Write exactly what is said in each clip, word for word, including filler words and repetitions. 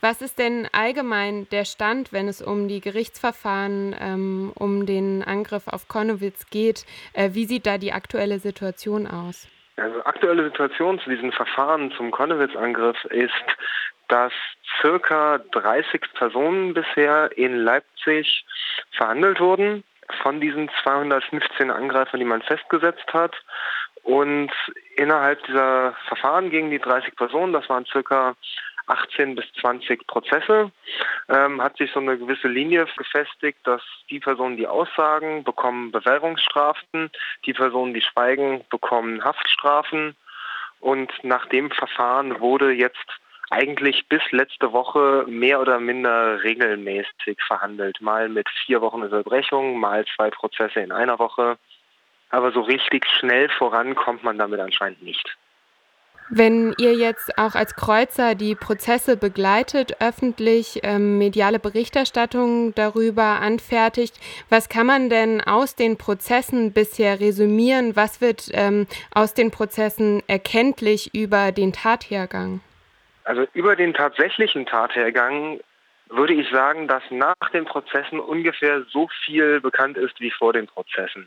Was ist denn allgemein der Stand, wenn es um die Gerichtsverfahren, ähm, um den Angriff auf Connewitz geht? Äh, wie sieht da die aktuelle Situation aus? Also aktuelle Situation zu diesen Verfahren zum Connewitz-Angriff ist, dass circa dreißig Personen bisher in Leipzig verhandelt wurden von diesen zweihundertfünfzehn Angreifern, die man festgesetzt hat. Und innerhalb dieser Verfahren gegen die dreißig Personen, das waren circa achtzehn bis zwanzig Prozesse, ähm, hat sich so eine gewisse Linie gefestigt, dass die Personen, die aussagen, bekommen Bewährungsstrafen, die Personen, die schweigen, bekommen Haftstrafen. Und nach dem Verfahren wurde jetzt eigentlich bis letzte Woche mehr oder minder regelmäßig verhandelt. Mal mit vier Wochen Unterbrechung, mal zwei Prozesse in einer Woche. Aber so richtig schnell voran kommt man damit anscheinend nicht. Wenn ihr jetzt auch als Kreuzer die Prozesse begleitet, öffentlich ähm, mediale Berichterstattung darüber anfertigt, was kann man denn aus den Prozessen bisher resümieren? Was wird ähm, aus den Prozessen erkenntlich über den Tathergang? Also über den tatsächlichen Tathergang würde ich sagen, dass nach den Prozessen ungefähr so viel bekannt ist wie vor den Prozessen.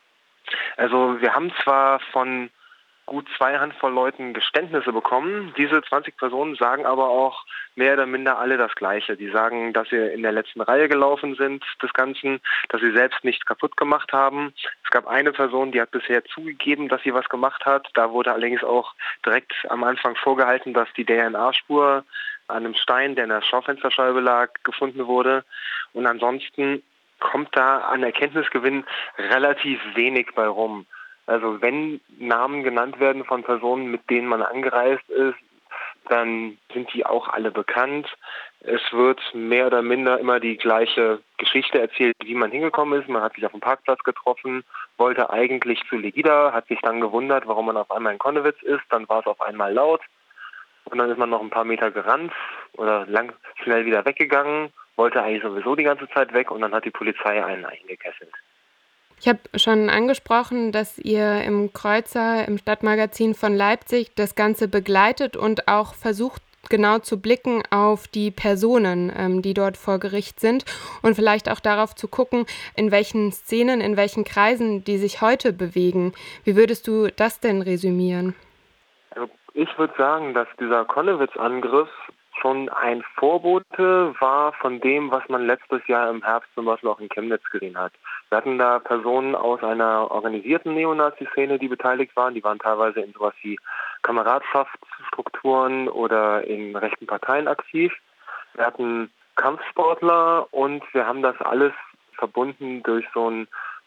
Also wir haben zwar von gut zwei Handvoll Leuten Geständnisse bekommen. Diese zwanzig Personen sagen aber auch mehr oder minder alle das Gleiche. Die sagen, dass sie in der letzten Reihe gelaufen sind des Ganzen, dass sie selbst nichts kaputt gemacht haben. Es gab eine Person, die hat bisher zugegeben, dass sie was gemacht hat. Da wurde allerdings auch direkt am Anfang vorgehalten, dass die D N A-Spur an einem Stein, der in der Schaufensterscheibe lag, gefunden wurde. Und ansonsten kommt da an Erkenntnisgewinn relativ wenig bei rum. Also wenn Namen genannt werden von Personen, mit denen man angereist ist, dann sind die auch alle bekannt. Es wird mehr oder minder immer die gleiche Geschichte erzählt, wie man hingekommen ist. Man hat sich auf dem Parkplatz getroffen, wollte eigentlich zu Legida, hat sich dann gewundert, warum man auf einmal in Connewitz ist. Dann war es auf einmal laut und dann ist man noch ein paar Meter gerannt oder lang schnell wieder weggegangen, wollte eigentlich sowieso die ganze Zeit weg und dann hat die Polizei einen eingekesselt. Ich habe schon angesprochen, dass ihr im Kreuzer, im Stadtmagazin von Leipzig das Ganze begleitet und auch versucht, genau zu blicken auf die Personen, ähm, die dort vor Gericht sind und vielleicht auch darauf zu gucken, in welchen Szenen, in welchen Kreisen die sich heute bewegen. Wie würdest du das denn resümieren? Also ich würde sagen, dass dieser Connewitz-Angriff schon ein Vorbote war von dem, was man letztes Jahr im Herbst zum Beispiel auch in Chemnitz gesehen hat. Wir hatten da Personen aus einer organisierten Neonazi-Szene, die beteiligt waren. Die waren teilweise in sowas wie Kameradschaftsstrukturen oder in rechten Parteien aktiv. Wir hatten Kampfsportler und wir haben das alles verbunden durch so ein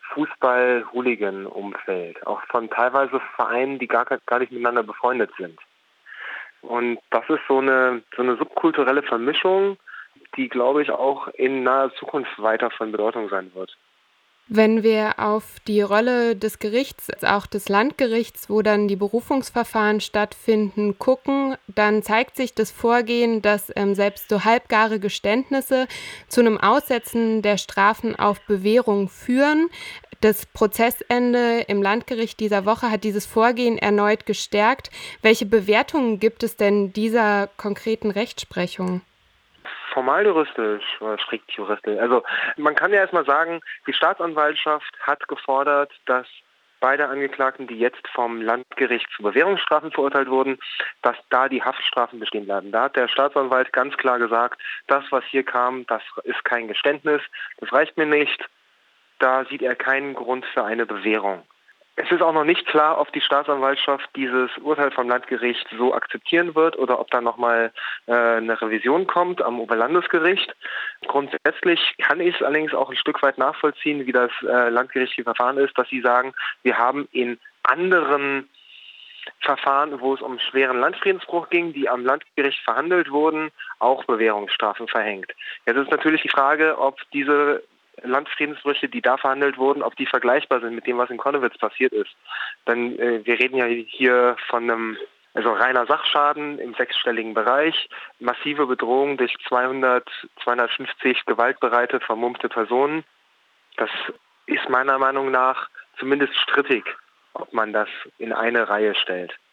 Fußball-Hooligan-Umfeld. Auch von teilweise Vereinen, die gar, gar nicht miteinander befreundet sind. Und das ist so eine, so eine subkulturelle Vermischung, die, glaube ich, auch in naher Zukunft weiter von Bedeutung sein wird. Wenn wir auf die Rolle des Gerichts, auch des Landgerichts, wo dann die Berufungsverfahren stattfinden, gucken, dann zeigt sich das Vorgehen, dass ähm, selbst so halbgare Geständnisse zu einem Aussetzen der Strafen auf Bewährung führen. Das Prozessende im Landgericht dieser Woche hat dieses Vorgehen erneut gestärkt. Welche Bewertungen gibt es denn dieser konkreten Rechtsprechung? Formal juristisch oder strikt juristisch. Also man kann ja erstmal sagen, die Staatsanwaltschaft hat gefordert, dass beide Angeklagten, die jetzt vom Landgericht zu Bewährungsstrafen verurteilt wurden, dass da die Haftstrafen bestehen bleiben. Da hat der Staatsanwalt ganz klar gesagt, das, was hier kam, das ist kein Geständnis, das reicht mir nicht. Da sieht er keinen Grund für eine Bewährung. Es ist auch noch nicht klar, ob die Staatsanwaltschaft dieses Urteil vom Landgericht so akzeptieren wird oder ob da nochmal äh, eine Revision kommt am Oberlandesgericht. Grundsätzlich kann ich es allerdings auch ein Stück weit nachvollziehen, wie das äh, landgerichtliche Verfahren ist, dass sie sagen, wir haben in anderen Verfahren, wo es um schweren Landfriedensbruch ging, die am Landgericht verhandelt wurden, auch Bewährungsstrafen verhängt. Jetzt ist natürlich die Frage, ob diese Landfriedensbrüche, die da verhandelt wurden, ob die vergleichbar sind mit dem, was in Connewitz passiert ist. Denn äh, wir reden ja hier von einem, also reiner Sachschaden im sechsstelligen Bereich, massive Bedrohung durch zweihundert, zweihundertfünfzig gewaltbereite, vermummte Personen. Das ist meiner Meinung nach zumindest strittig, ob man das in eine Reihe stellt.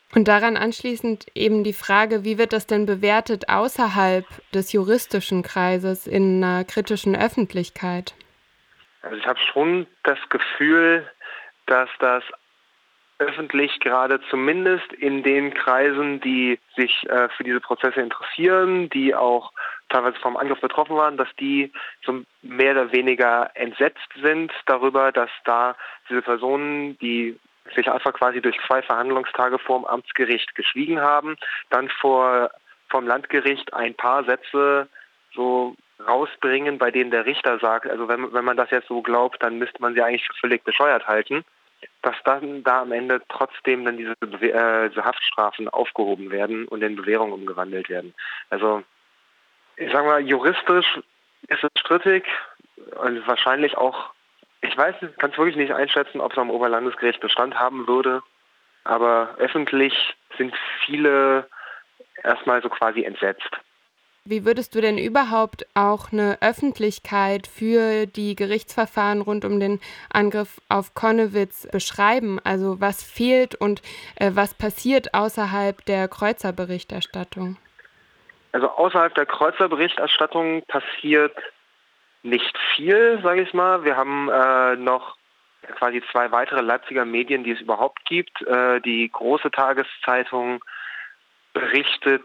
Und daran anschließend eben die Frage, wie wird das denn bewertet außerhalb des juristischen Kreises in einer kritischen Öffentlichkeit? Also ich habe schon das Gefühl, dass das öffentlich gerade zumindest in den Kreisen, die sich äh, für diese Prozesse interessieren, die auch teilweise vom Angriff betroffen waren, dass die so mehr oder weniger entsetzt sind darüber, dass da diese Personen, die sich einfach quasi durch zwei Verhandlungstage vor dem Amtsgericht geschwiegen haben, dann vor vom Landgericht ein paar Sätze so rausbringen, bei denen der Richter sagt, also wenn, wenn man das jetzt so glaubt, dann müsste man sie eigentlich für völlig bescheuert halten, dass dann da am Ende trotzdem dann diese, äh, diese Haftstrafen aufgehoben werden und in Bewährung umgewandelt werden. Also ich sage mal, juristisch ist es strittig und wahrscheinlich auch, ich weiß, kann es wirklich nicht einschätzen, ob es am Oberlandesgericht Bestand haben würde, aber öffentlich sind viele erstmal so quasi entsetzt. Wie würdest du denn überhaupt auch eine Öffentlichkeit für die Gerichtsverfahren rund um den Angriff auf Connewitz beschreiben? Also was fehlt und äh, was passiert außerhalb der Kreuzer-Berichterstattung? Also außerhalb der Kreuzer-Berichterstattung passiert nicht viel, sage ich mal. Wir haben äh, noch quasi zwei weitere Leipziger Medien, die es überhaupt gibt. Äh, die große Tageszeitung berichtet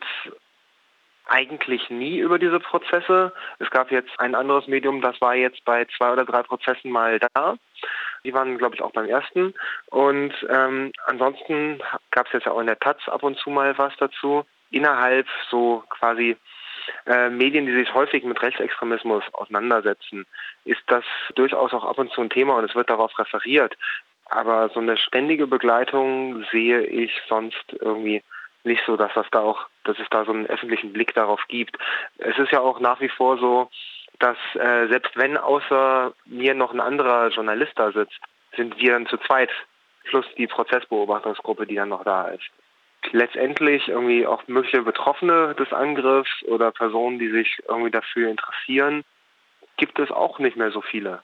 eigentlich nie über diese Prozesse. Es gab jetzt ein anderes Medium, das war jetzt bei zwei oder drei Prozessen mal da. Die waren, glaube ich, auch beim ersten. Und ähm, ansonsten gab es jetzt ja auch in der Taz ab und zu mal was dazu. Innerhalb so quasi äh, Medien, die sich häufig mit Rechtsextremismus auseinandersetzen, ist das durchaus auch ab und zu ein Thema und es wird darauf referiert. Aber so eine ständige Begleitung sehe ich sonst irgendwie nicht so, dass das da auch, dass es da so einen öffentlichen Blick darauf gibt. Es ist ja auch nach wie vor so, dass äh, selbst wenn außer mir noch ein anderer Journalist da sitzt, sind wir dann zu zweit, plus die Prozessbeobachtungsgruppe, die dann noch da ist. Letztendlich irgendwie auch mögliche Betroffene des Angriffs oder Personen, die sich irgendwie dafür interessieren, gibt es auch nicht mehr so viele.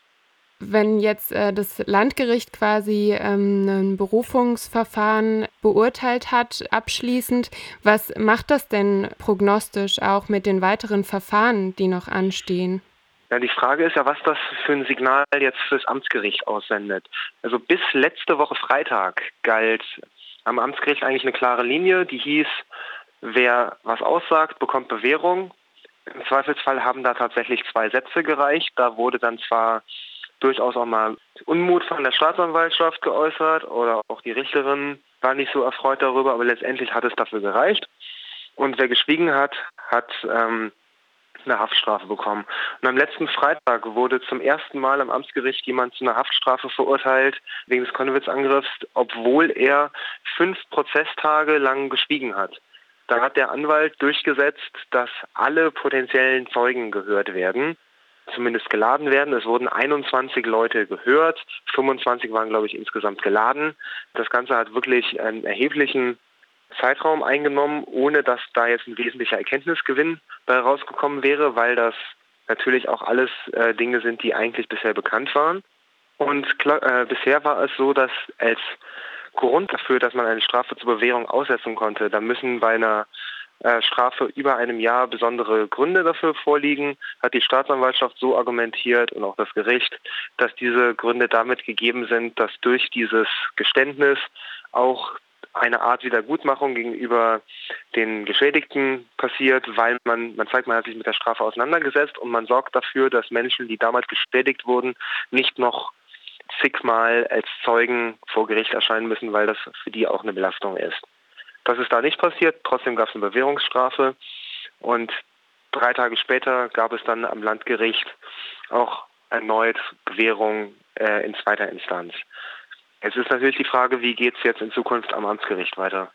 Wenn jetzt äh, das Landgericht quasi ähm, ein Berufungsverfahren beurteilt hat, abschließend, was macht das denn prognostisch auch mit den weiteren Verfahren, die noch anstehen? Ja, die Frage ist ja, was das für ein Signal jetzt fürs Amtsgericht aussendet. Also bis letzte Woche Freitag galt am Amtsgericht eigentlich eine klare Linie, die hieß, wer was aussagt, bekommt Bewährung. Im Zweifelsfall haben da tatsächlich zwei Sätze gereicht. Da wurde dann zwar durchaus auch mal Unmut von der Staatsanwaltschaft geäußert oder auch die Richterin war nicht so erfreut darüber, aber letztendlich hat es dafür gereicht. Und wer geschwiegen hat, hat ähm, eine Haftstrafe bekommen. Und am letzten Freitag wurde zum ersten Mal am Amtsgericht jemand zu einer Haftstrafe verurteilt wegen des Connewitz-Angriffs, obwohl er fünf Prozesstage lang geschwiegen hat. Da hat der Anwalt durchgesetzt, dass alle potenziellen Zeugen gehört werden, zumindest geladen werden. Es wurden einundzwanzig Leute gehört, fünfundzwanzig waren, glaube ich, insgesamt geladen. Das Ganze hat wirklich einen erheblichen Zeitraum eingenommen, ohne dass da jetzt ein wesentlicher Erkenntnisgewinn bei rausgekommen wäre, weil das natürlich auch alles äh, Dinge sind, die eigentlich bisher bekannt waren. Und klar, äh, bisher war es so, dass als Grund dafür, dass man eine Strafe zur Bewährung aussetzen konnte, da müssen bei einer äh, Strafe über einem Jahr besondere Gründe dafür vorliegen, hat die Staatsanwaltschaft so argumentiert und auch das Gericht, dass diese Gründe damit gegeben sind, dass durch dieses Geständnis auch eine Art Wiedergutmachung gegenüber den Geschädigten passiert, weil man, man zeigt, man hat sich mit der Strafe auseinandergesetzt und man sorgt dafür, dass Menschen, die damals geschädigt wurden, nicht noch zigmal als Zeugen vor Gericht erscheinen müssen, weil das für die auch eine Belastung ist. Das ist da nicht passiert, trotzdem gab es eine Bewährungsstrafe und drei Tage später gab es dann am Landgericht auch erneut Bewährung äh, in zweiter Instanz. Es ist natürlich die Frage, wie geht es jetzt in Zukunft am Amtsgericht weiter?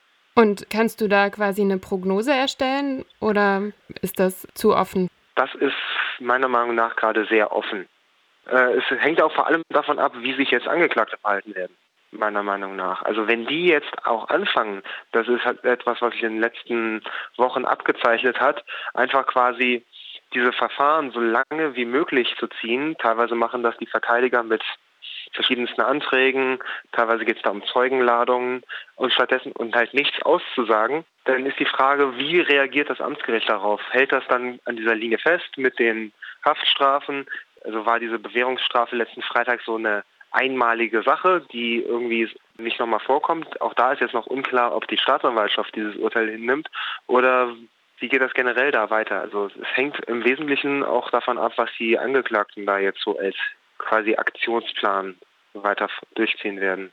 Und kannst du da quasi eine Prognose erstellen oder ist das zu offen? Das ist meiner Meinung nach gerade sehr offen. Äh, es hängt auch vor allem davon ab, wie sich jetzt Angeklagte verhalten werden, meiner Meinung nach. Also wenn die jetzt auch anfangen, das ist halt etwas, was sich in den letzten Wochen abgezeichnet hat, einfach quasi diese Verfahren so lange wie möglich zu ziehen. Teilweise machen das die Verteidiger mit verschiedensten Anträgen, teilweise geht es da um Zeugenladungen und stattdessen und halt nichts auszusagen, dann ist die Frage, wie reagiert das Amtsgericht darauf? Hält das dann an dieser Linie fest mit den Haftstrafen? Also war diese Bewährungsstrafe letzten Freitag so eine einmalige Sache, die irgendwie nicht nochmal vorkommt. Auch da ist jetzt noch unklar, ob die Staatsanwaltschaft dieses Urteil hinnimmt oder wie geht das generell da weiter. Also es hängt im Wesentlichen auch davon ab, was die Angeklagten da jetzt so als quasi Aktionsplan weiter durchziehen werden.